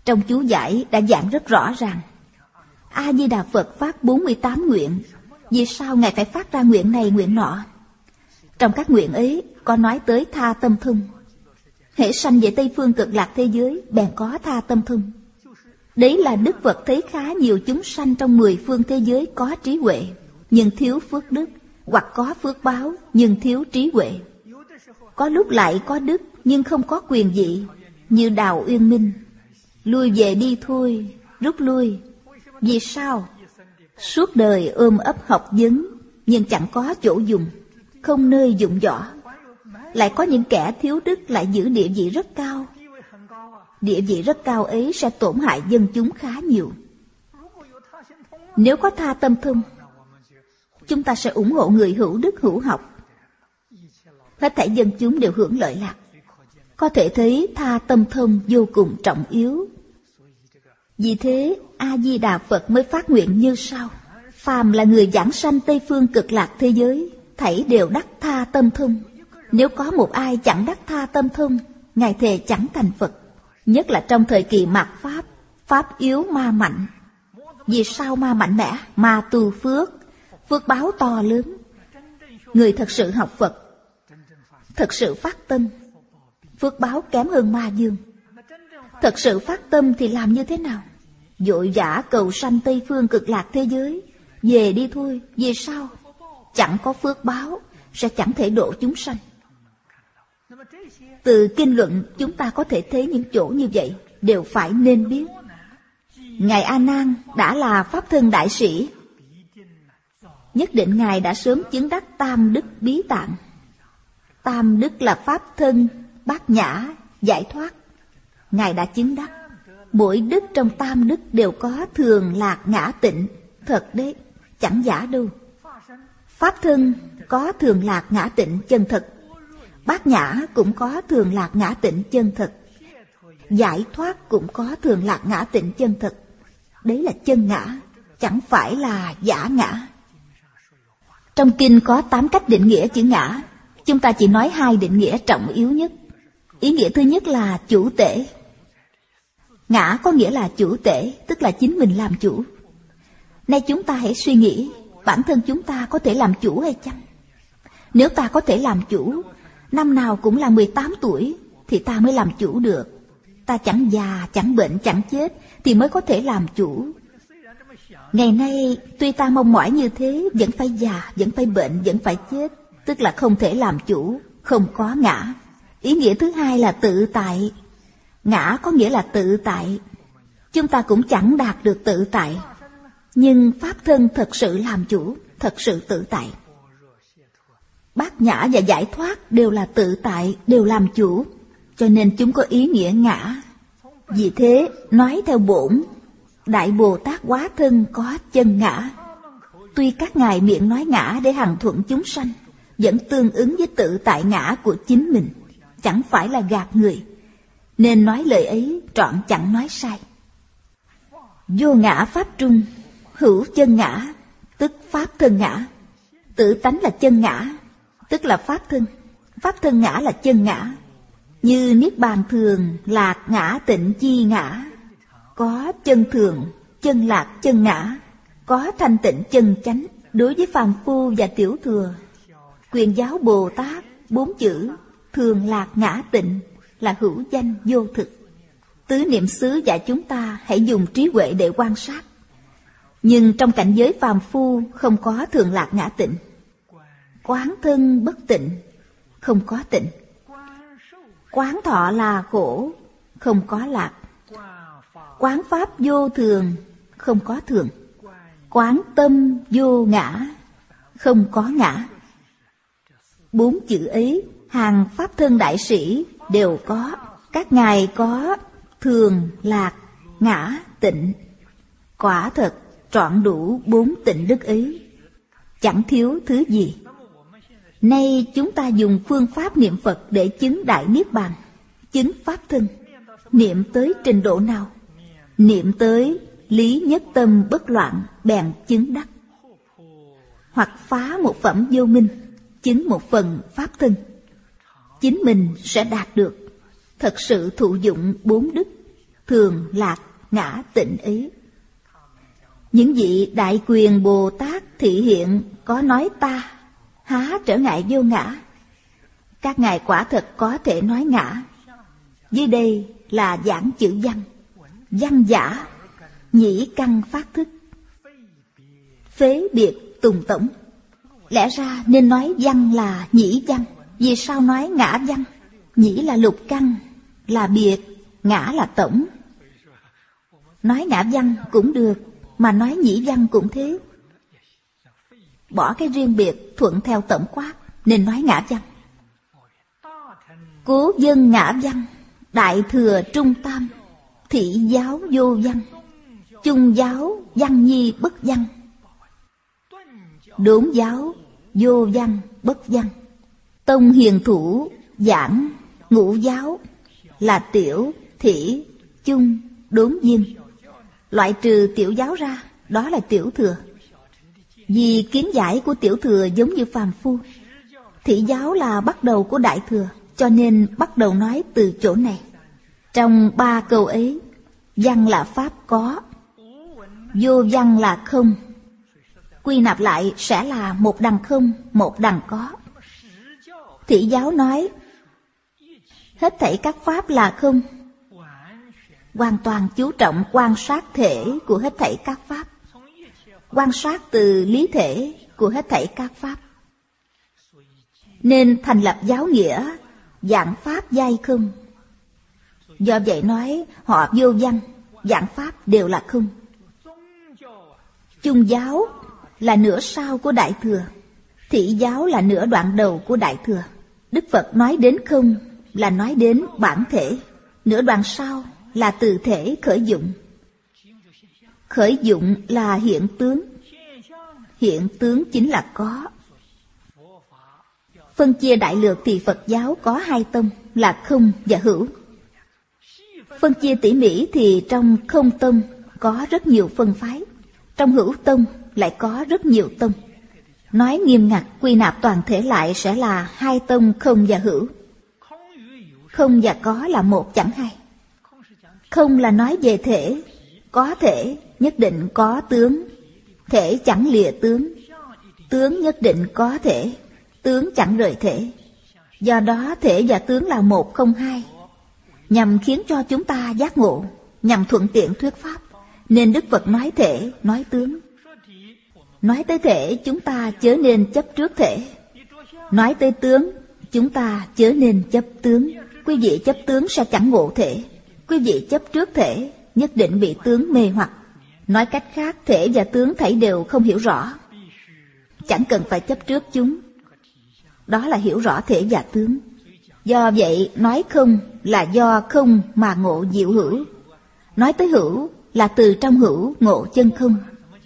Trong chú giải đã giảng rất rõ ràng. A-di-đà Phật phát bốn mươi tám nguyện. Vì sao Ngài phải phát ra nguyện này nguyện nọ? Trong các nguyện ấy có nói tới tha tâm thông. Hễ sanh về Tây Phương Cực Lạc thế giới, bèn có tha tâm thông. Đấy là Đức Phật thấy khá nhiều chúng sanh trong mười phương thế giới có trí huệ, nhưng thiếu phước đức, hoặc có phước báo, nhưng thiếu trí huệ. Có lúc lại có đức, nhưng không có quyền vị, như Đào Uyên Minh. Lui về đi thôi, rút lui. Vì sao? Suốt đời ôm ấp học vấn, nhưng chẳng có chỗ dùng, không nơi dụng võ. Lại có những kẻ thiếu đức lại giữ địa vị rất cao. Địa vị rất cao ấy sẽ tổn hại dân chúng khá nhiều. Nếu có tha tâm thông, chúng ta sẽ ủng hộ người hữu đức hữu học. Hết thảy dân chúng đều hưởng lợi lạc. Có thể thấy tha tâm thông vô cùng trọng yếu. Vì thế A-di-đà Phật mới phát nguyện như sau: phàm là người giảng sanh Tây Phương Cực Lạc thế giới, thảy đều đắc tha tâm thông. Nếu có một ai chẳng đắc tha tâm thông, Ngài thề chẳng thành Phật. Nhất là trong thời kỳ mạt Pháp, Pháp yếu ma mạnh. Vì sao ma mạnh mẽ? Ma tu phước, phước báo to lớn. Người thật sự học Phật, thật sự phát tâm, phước báo kém hơn ma dương. Thật sự phát tâm thì làm như thế nào? Vội vã cầu sanh Tây Phương Cực Lạc thế giới, về đi thôi. Vì sao? Chẳng có phước báo, sẽ chẳng thể độ chúng sanh. Từ kinh luận chúng ta có thể thấy những chỗ như vậy, đều phải nên biết. Ngài A Nan đã là Pháp Thân Đại Sĩ, nhất định Ngài đã sớm chứng đắc tam đức bí tạng. Tam đức là Pháp Thân, Bát Nhã, giải thoát. Ngài đã chứng đắc. Mỗi đức trong tam đức đều có thường lạc ngã tịnh. Thật đấy, chẳng giả đâu. Pháp Thân có thường lạc ngã tịnh chân thật. Bát Nhã cũng có thường lạc ngã tịnh chân thật. Giải thoát cũng có thường lạc ngã tịnh chân thật. Đấy là chân ngã, chẳng phải là giả ngã. Trong kinh có tám cách định nghĩa chữ ngã. Chúng ta chỉ nói hai định nghĩa trọng yếu nhất. Ý nghĩa thứ nhất là chủ tể. Ngã có nghĩa là chủ tể, tức là chính mình làm chủ. Nay chúng ta hãy suy nghĩ, bản thân chúng ta có thể làm chủ hay chăng? Nếu ta có thể làm chủ, năm nào cũng là mười tám tuổi, thì ta mới làm chủ được. Ta chẳng già, chẳng bệnh, chẳng chết, thì mới có thể làm chủ. Ngày nay, tuy ta mong mỏi như thế, vẫn phải già, vẫn phải bệnh, vẫn phải chết, tức là không thể làm chủ, không có ngã. Ý nghĩa thứ hai là tự tại. Ngã có nghĩa là tự tại. Chúng ta cũng chẳng đạt được tự tại, nhưng Pháp Thân thật sự làm chủ, thật sự tự tại. Bát Nhã và giải thoát đều là tự tại, đều làm chủ, cho nên chúng có ý nghĩa ngã. Vì thế, nói theo bổn, Đại Bồ Tát Hóa Thân có chân ngã. Tuy các ngài miệng nói ngã để hằng thuận chúng sanh, vẫn tương ứng với tự tại ngã của chính mình, chẳng phải là gạt người, nên nói lời ấy trọn chẳng nói sai. Vô ngã pháp trung, hữu chân ngã, tức Pháp Thân ngã. Tự tánh là chân ngã, tức là Pháp Thân. Pháp Thân ngã là chân ngã. Như Niết Bàn thường, lạc ngã tịnh chi ngã. Có chân thường, chân lạc, chân ngã. Có thanh tịnh chân chánh. Đối với phàm phu và tiểu thừa, Quyền Giáo Bồ Tát, bốn chữ thường lạc ngã tịnh là hữu danh vô thực. Tứ Niệm xứ dạy chúng ta hãy dùng trí huệ để quan sát. Nhưng trong cảnh giới phàm phu không có thường lạc ngã tịnh. Quán thân bất tịnh, không có tịnh. Quán thọ là khổ, không có lạc. Quán pháp vô thường, không có thường. Quán tâm vô ngã, không có ngã. Bốn chữ ấy, hàng Pháp Thân Đại Sĩ đều có. Các ngài có thường, lạc, ngã, tịnh. Quả thật trọn đủ bốn tịnh đức ấy, chẳng thiếu thứ gì. Nay chúng ta dùng phương pháp niệm Phật để chứng Đại Niết Bàn, chứng Pháp Thân. Niệm tới trình độ nào? Niệm tới lý nhất tâm bất loạn bèn chứng đắc. Hoặc phá một phẩm vô minh, chứng một phần Pháp Thân. Chính mình sẽ đạt được, thật sự thụ dụng bốn đức. thường lạc ngã tịnh ý. Những vị đại quyền Bồ Tát thị hiện có nói ta, há trở ngại vô ngã. Các ngài quả thật có thể nói ngã. Dưới đây là giảng chữ văn. Văn giả, nhĩ căn phát thức, phế biệt tùng tổng. Lẽ ra nên nói văn là nhĩ văn. Vì sao nói ngã văn? Nhĩ là lục căn, là biệt, ngã là tổng. Nói ngã văn cũng được, mà nói nhĩ văn cũng thế. Bỏ cái riêng biệt thuận theo tổng quát, nên nói ngã văn. Cố dân ngã văn, đại thừa trung tam, thị giáo vô văn, chung giáo văn nhi bất văn, đốn giáo vô văn bất văn. Tông hiền thủ giảng ngũ giáo là tiểu, thị, chung, đốn viên. Loại trừ tiểu giáo ra, đó là tiểu thừa. Vì kiến giải của tiểu thừa giống như phàm phu. Thị giáo là bắt đầu của đại thừa, cho nên bắt đầu nói từ chỗ này. Trong ba câu ấy, văn là pháp có, vô văn là không. Quy nạp lại sẽ là một đằng không, một đằng có. Thị giáo nói hết thảy các pháp là không, hoàn toàn chú trọng quan sát thể của hết thảy các pháp, quan sát từ lý thể của hết thảy các pháp. Nên thành lập giáo nghĩa giảng pháp giai không. Do vậy nói họ vô văn, giảng pháp đều là không. Chung giáo là nửa sau của đại thừa, thị giáo là nửa đoạn đầu của đại thừa. Đức Phật nói đến không là nói đến bản thể, nửa đoạn sau là từ thể khởi dụng. Khởi dụng là hiện tướng, hiện tướng chính là có. Phân chia đại lược thì Phật giáo có hai tông là không và hữu. Phân chia tỉ mỉ thì trong không tông có rất nhiều phân phái, trong hữu tông lại có rất nhiều tông. Nói nghiêm ngặt quy nạp toàn thể lại sẽ là hai tông không và hữu. Không và có là một chẳng hai. Không là nói về thể, có thể nhất định có tướng, thể chẳng lìa tướng, tướng nhất định có thể, tướng chẳng rời thể. Do đó thể và tướng là một không hai, nhằm khiến cho chúng ta giác ngộ, nhằm thuận tiện thuyết pháp, nên Đức Phật nói thể, nói tướng. Nói tới thể, chúng ta chớ nên chấp trước thể. Nói tới tướng, chúng ta chớ nên chấp tướng. Quý vị chấp tướng sẽ chẳng ngộ thể. Quý vị chấp trước thể, nhất định bị tướng mê hoặc. Nói cách khác, thể và tướng thảy đều không hiểu rõ, chẳng cần phải chấp trước chúng. Đó là hiểu rõ thể và tướng. Do vậy, nói không là do không mà ngộ diệu hữu. Nói tới hữu là từ trong hữu ngộ chân không.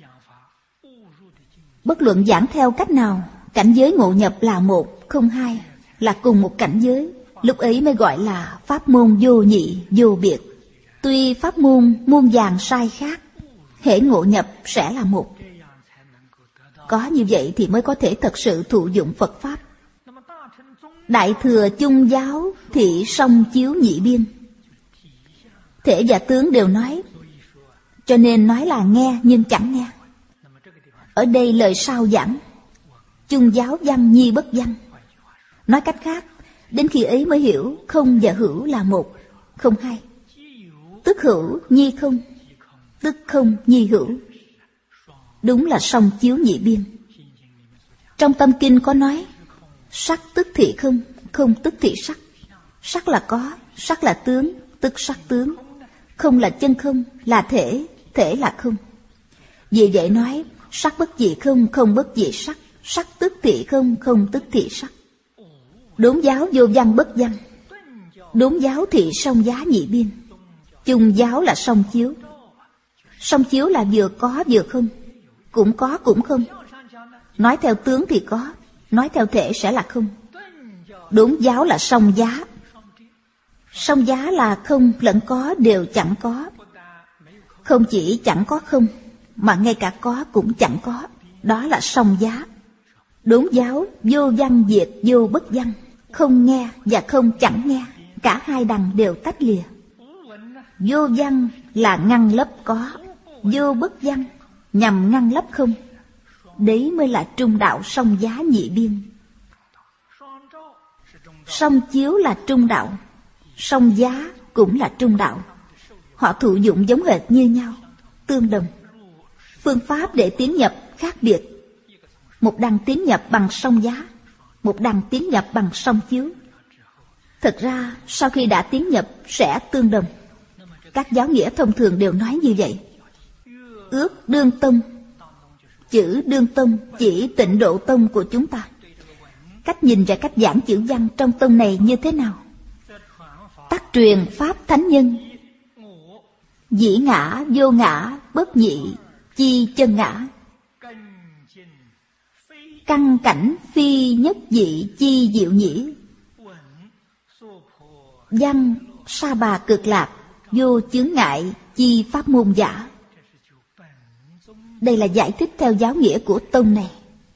Bất luận giảng theo cách nào, cảnh giới ngộ nhập là một, không hai, là cùng một cảnh giới. Lúc ấy mới gọi là pháp môn vô nhị, vô biệt. Tuy pháp môn muôn vàn sai khác, hễ ngộ nhập sẽ là một. Có như vậy thì mới có thể thật sự thụ dụng Phật Pháp. Đại thừa chung giáo thị song chiếu nhị biên. Thể và tướng đều nói, cho nên nói là nghe nhưng chẳng nghe. Ở đây lời sau giảng, chung giáo văn nhi bất văn. Nói cách khác, đến khi ấy mới hiểu không và hữu là một, không hai. Tức hữu nhi không, tức không nhi hữu. Đúng là song chiếu nhị biên. Trong Tâm Kinh có nói, sắc tức thị không, không tức thị sắc. Sắc là có, sắc là tướng, tức sắc tướng. Không là chân không, là thể, thể là không. Vì vậy nói, sắc bất dị không, không bất dị sắc. Sắc tức thị không, không tức thị sắc. Đốn giáo vô văn bất văn. Đốn giáo thị song giá nhị biên. Chung giáo là song chiếu. Song chiếu là vừa có vừa không, cũng có cũng không. Nói theo tướng thì có, nói theo thể sẽ là không. Đốn giáo là song giá. Song giá là không lẫn có đều chẳng có. Không chỉ chẳng có không, mà ngay cả có cũng chẳng có. Đó là song giá. Đốn giáo vô văn diệt vô bất văn. Không nghe và không chẳng nghe, cả hai đằng đều tách lìa. Vô văn là ngăn lấp có, vô bất văn nhằm ngăn lấp không. Đấy mới là trung đạo song giá nhị biên. Song chiếu là trung đạo, song giá cũng là trung đạo. Họ thụ dụng giống hệt như nhau, tương đồng. Phương pháp để tiến nhập khác biệt. Một đằng tiến nhập bằng song giá, một đằng tiến nhập bằng song chiếu. Thực ra sau khi đã tiến nhập sẽ tương đồng. Các giáo nghĩa thông thường đều nói như vậy. Ước đương tông. Chữ đương tông chỉ Tịnh Độ tông của chúng ta. Cách nhìn và cách giảng chữ văn trong tông này như thế nào? Tắc truyền pháp thánh nhân. Dĩ ngã vô ngã bất nhị chi chân ngã. Căn cảnh phi nhất dị chi diệu nhĩ. Văn sa bà cực lạc vô chướng ngại chi pháp môn giả. Đây là giải thích theo giáo nghĩa của tông này.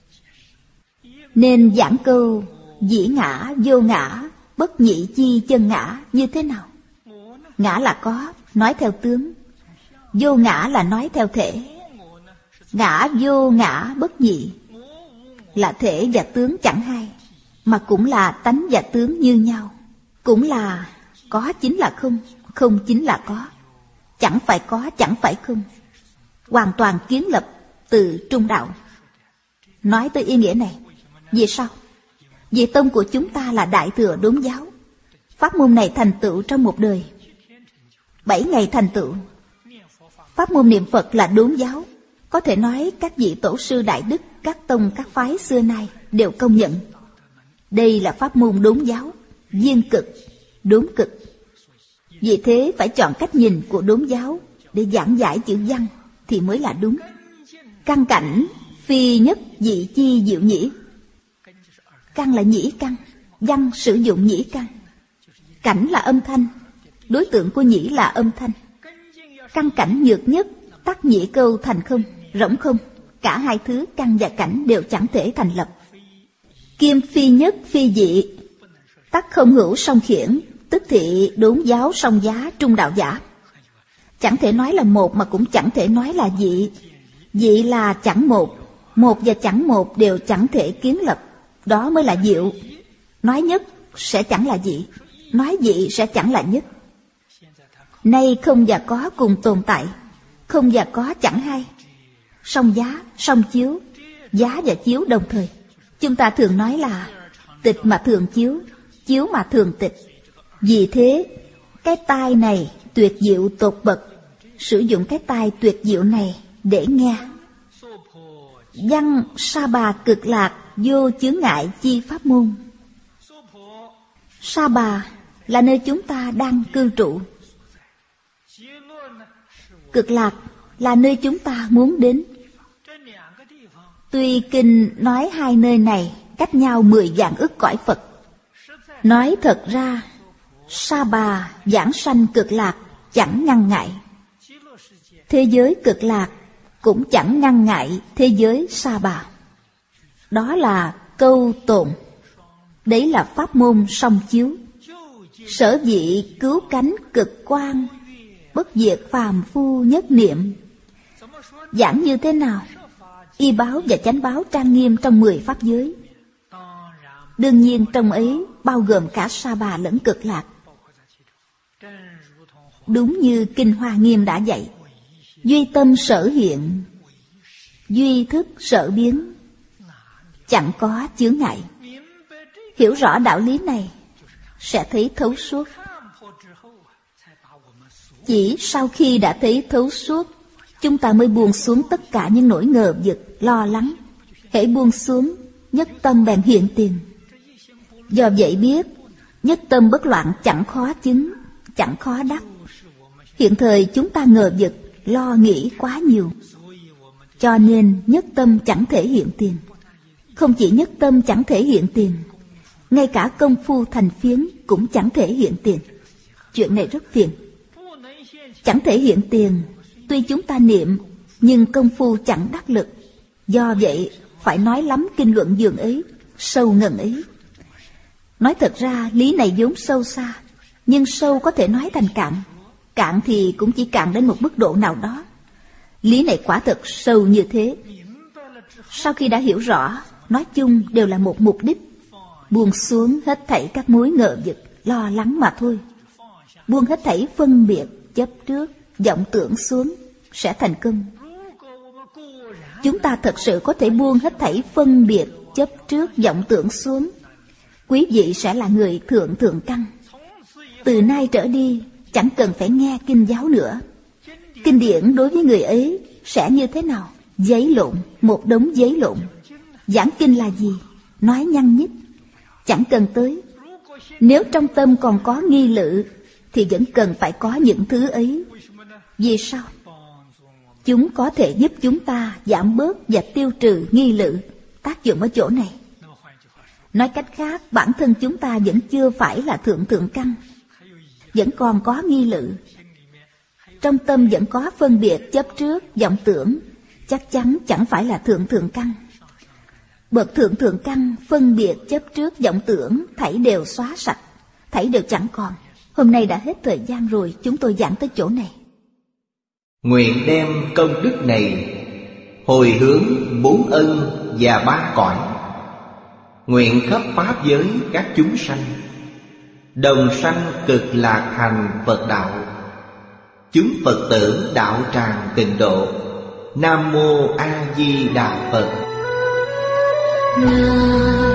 Nên giảng câu dĩ ngã vô ngã bất nhị chi chân ngã như thế nào? Ngã là có, nói theo tướng. Vô ngã là nói theo thể. Ngã vô ngã bất nhị là thể và tướng chẳng hai, mà cũng là tánh và tướng như nhau. Cũng là có chính là không, không chính là có. Chẳng phải có, chẳng phải không. Hoàn toàn kiến lập từ trung đạo. Nói tới ý nghĩa này, vì sao? Vì tông của chúng ta là Đại Thừa Đốn giáo. Pháp môn này thành tựu trong một đời, bảy ngày thành tựu. Pháp môn niệm Phật là đốn giáo. Có thể nói các vị tổ sư đại đức, các tông các phái xưa nay đều công nhận. Đây là pháp môn đốn giáo, viên cực, đốn cực. Vì thế phải chọn cách nhìn của đốn giáo để giảng giải chữ văn thì mới là đúng. Căn cảnh phi nhất dị chi diệu nhĩ. Căn là nhĩ căn, văn sử dụng nhĩ căn. Cảnh là âm thanh, đối tượng của nhĩ là âm thanh. Căn cảnh nhược nhất, tắc nhĩ câu thành không, rỗng không. Cả hai thứ căn và cảnh đều chẳng thể thành lập. Kim phi nhất phi dị, tắc không hữu song khiển, tức thị đốn giáo song giá trung đạo giả. Chẳng thể nói là một mà cũng chẳng thể nói là dị. Dị là chẳng một, một và chẳng một đều chẳng thể kiến lập. Đó mới là diệu. Nói nhất sẽ chẳng là dị, nói dị sẽ chẳng là nhất. Nay không và có cùng tồn tại, không và có chẳng hai. Song giá, song chiếu, giá và chiếu đồng thời. Chúng ta thường nói là tịch mà thường chiếu, chiếu mà thường tịch. Vì thế, cái tai này tuyệt diệu tột bậc. Sử dụng cái tai tuyệt diệu này để nghe. Văn sa bà cực lạc vô chướng ngại chi pháp môn. Sa bà là nơi chúng ta đang cư trụ. Cực lạc là nơi chúng ta muốn đến. Tuy kinh nói hai nơi này cách nhau mười vạn ức cõi Phật. Nói thật ra, sa bà giảng sanh cực lạc chẳng ngăn ngại. Thế giới cực lạc cũng chẳng ngăn ngại thế giới sa bà. Đó là câu tồn. Đấy là pháp môn song chiếu. Sở dĩ cứu cánh cực quan, bất diệt phàm phu nhất niệm. Giảng như thế nào? Y báo và chánh báo trang nghiêm trong mười pháp giới. Đương nhiên trong ấy bao gồm cả sa bà lẫn cực lạc. Đúng như Kinh Hoa Nghiêm đã dạy. Duy tâm sở hiện, duy thức sở biến, chẳng có chướng ngại. Hiểu rõ đạo lý này sẽ thấy thấu suốt. Chỉ sau khi đã thấy thấu suốt, chúng ta mới buông xuống tất cả những nỗi ngờ vực, lo lắng. Hễ buông xuống, nhất tâm bèn hiện tiền. Do vậy biết, nhất tâm bất loạn chẳng khó chứng, chẳng khó đắc. Hiện thời chúng ta ngờ vực, lo nghĩ quá nhiều, cho nên nhất tâm chẳng thể hiện tiền. Không chỉ nhất tâm chẳng thể hiện tiền, ngay cả công phu thành phiến cũng chẳng thể hiện tiền. Chuyện này rất phiền. Chẳng thể hiện tiền, tuy chúng ta niệm, nhưng công phu chẳng đắc lực. Do vậy, phải nói lắm kinh luận dường ấy, sâu ngần ấy. Nói thật ra, lý này vốn sâu xa, nhưng sâu có thể nói thành cạn. Cạn thì cũng chỉ cạn đến một mức độ nào đó. Lý này quả thật sâu như thế. Sau khi đã hiểu rõ, nói chung đều là một mục đích: buông xuống hết thảy các mối ngờ vực, lo lắng mà thôi. Buông hết thảy phân biệt, chấp trước, vọng tưởng xuống, sẽ thành công. Chúng ta thật sự có thể buông hết thảy phân biệt, chấp trước, vọng tưởng xuống, quý vị sẽ là người thượng thượng căn. Từ nay trở đi, chẳng cần phải nghe kinh giáo nữa. Kinh điển đối với người ấy sẽ như thế nào? Giấy lộn, một đống giấy lộn. Giảng kinh là gì? Nói nhăng nhít, chẳng cần tới. Nếu trong tâm còn có nghi lự, thì vẫn cần phải có những thứ ấy. Vì sao? Chúng có thể giúp chúng ta giảm bớt và tiêu trừ nghi lự. Tác dụng ở chỗ này. Nói cách khác, bản thân chúng ta vẫn chưa phải là thượng thượng căn, vẫn còn có nghi lự. Trong tâm vẫn có phân biệt, chấp trước, vọng tưởng, chắc chắn chẳng phải là thượng thượng căn. Bậc thượng thượng căn, phân biệt, chấp trước, vọng tưởng, thảy đều xóa sạch, thảy đều chẳng còn. Hôm nay đã hết thời gian rồi, chúng tôi giảng tới chỗ này. Nguyện đem công đức này hồi hướng bốn ân và ba cõi, nguyện khắp pháp giới các chúng sanh đồng sanh cực lạc thành Phật đạo. Chúng Phật tử đạo tràng tịnh độ. Nam mô A Di Đà Phật. Nam